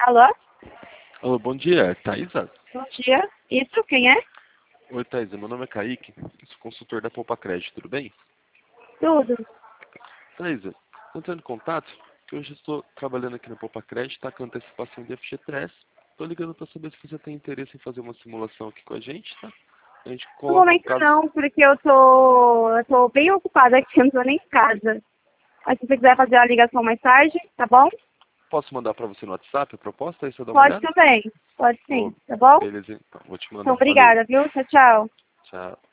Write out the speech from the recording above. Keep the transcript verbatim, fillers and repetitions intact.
Alô? Alô, bom dia, Thaisa? Bom dia. Isso, quem é? Oi, Thaisa, meu nome é Kaique, sou consultor da Poupa Crédito, tudo bem? Tudo. Thaisa, estou entrando em contato, que hoje estou trabalhando aqui na Poupa Crédito, está com antecipação de F G três. Estou ligando para saber se você tem interesse em fazer uma simulação aqui com a gente, tá? A gente No coloca o momento caso... não, porque eu tô, eu tô bem ocupada aqui, eu não tô nem em casa. Mas se você quiser fazer a ligação mais tarde, tá bom? Posso mandar para você no WhatsApp a proposta, aí você dá uma Pode olhada? também. Pode sim, Oh, tá bom? beleza, então, vou te Então, mandar. Valeu, obrigada, viu? Tchau, tchau. tchau.